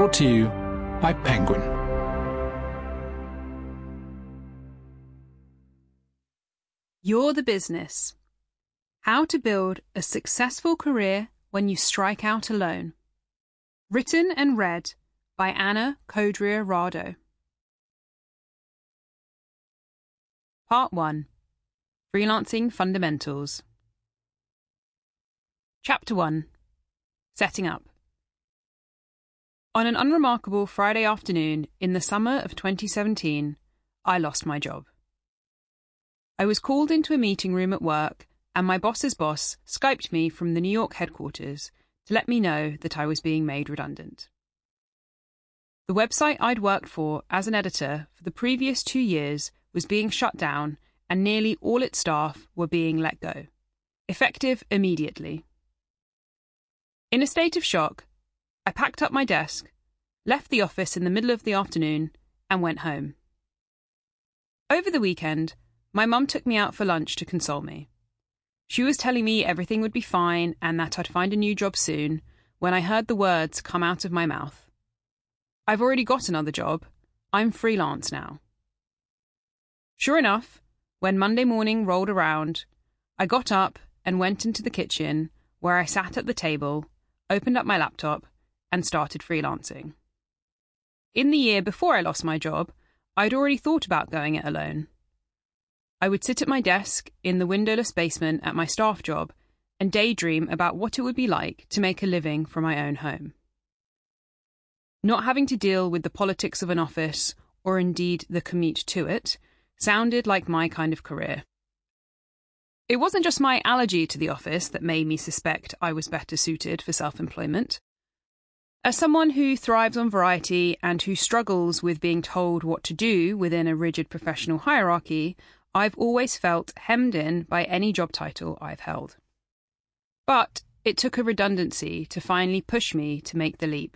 Brought to you by Penguin. You're the Business. How to Build a Successful Career When You Strike Out Alone. Written and read by Anna Codrea-Rado. Part 1. Freelancing Fundamentals. Chapter 1. Setting Up. On an unremarkable Friday afternoon in the summer of 2017, I lost my job. I was called into a meeting room at work, and my boss's boss Skyped me from the New York headquarters to let me know that I was being made redundant. The website I'd worked for as an editor for the previous 2 years was being shut down, and nearly all its staff were being let go, effective immediately. In a state of shock, I packed up my desk, left the office in the middle of the afternoon, and went home. Over the weekend, my mum took me out for lunch to console me. She was telling me everything would be fine and that I'd find a new job soon when I heard the words come out of my mouth. I've already got another job. I'm freelance now. Sure enough, when Monday morning rolled around, I got up and went into the kitchen where I sat at the table, opened up my laptop, and started freelancing. In the year before I lost my job, I'd already thought about going it alone. I would sit at my desk in the windowless basement at my staff job and daydream about what it would be like to make a living from my own home. Not having to deal with the politics of an office, or indeed the commute to it, sounded like my kind of career. It wasn't just my allergy to the office that made me suspect I was better suited for self-employment. As someone who thrives on variety and who struggles with being told what to do within a rigid professional hierarchy, I've always felt hemmed in by any job title I've held. But it took a redundancy to finally push me to make the leap.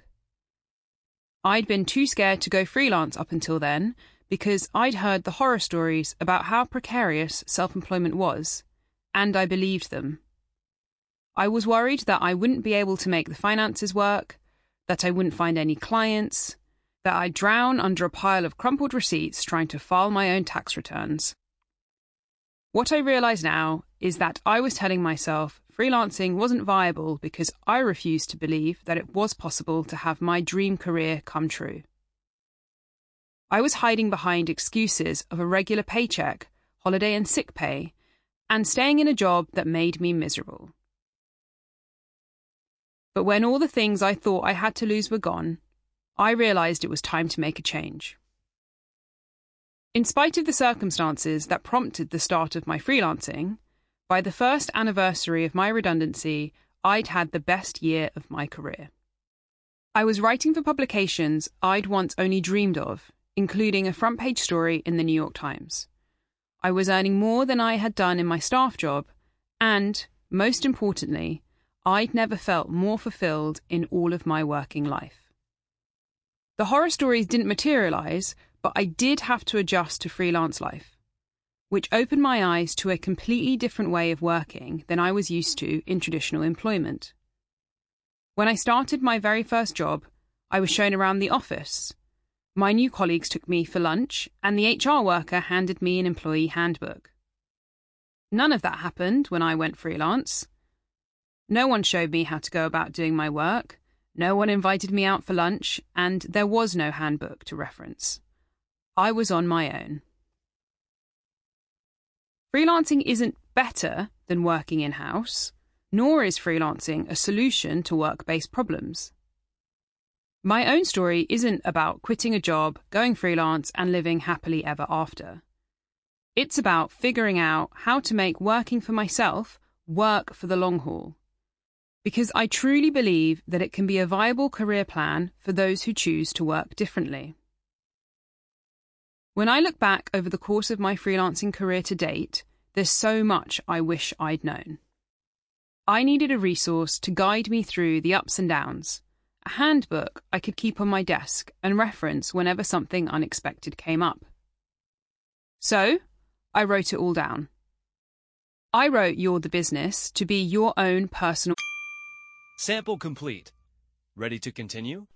I'd been too scared to go freelance up until then because I'd heard the horror stories about how precarious self-employment was, and I believed them. I was worried that I wouldn't be able to make the finances work, that I wouldn't find any clients, that I'd drown under a pile of crumpled receipts trying to file my own tax returns. What I realise now is that I was telling myself freelancing wasn't viable because I refused to believe that it was possible to have my dream career come true. I was hiding behind excuses of a regular paycheck, holiday and sick pay, and staying in a job that made me miserable. But when all the things I thought I had to lose were gone, I realised it was time to make a change. In spite of the circumstances that prompted the start of my freelancing, by the first anniversary of my redundancy, I'd had the best year of my career. I was writing for publications I'd once only dreamed of, including a front-page story in the New York Times. I was earning more than I had done in my staff job, and, most importantly, I'd never felt more fulfilled in all of my working life. The horror stories didn't materialise, but I did have to adjust to freelance life, which opened my eyes to a completely different way of working than I was used to in traditional employment. When I started my very first job, I was shown around the office. My new colleagues took me for lunch, and the HR worker handed me an employee handbook. None of that happened when I went freelance. No one showed me how to go about doing my work, no one invited me out for lunch, and there was no handbook to reference. I was on my own. Freelancing isn't better than working in-house, nor is freelancing a solution to work-based problems. My own story isn't about quitting a job, going freelance, and living happily ever after. It's about figuring out how to make working for myself work for the long haul, because I truly believe that it can be a viable career plan for those who choose to work differently. When I look back over the course of my freelancing career to date, there's so much I wish I'd known. I needed a resource to guide me through the ups and downs, a handbook I could keep on my desk and reference whenever something unexpected came up. So, I wrote it all down. I wrote You're the Business to be your own personal... Sample complete. Ready to continue?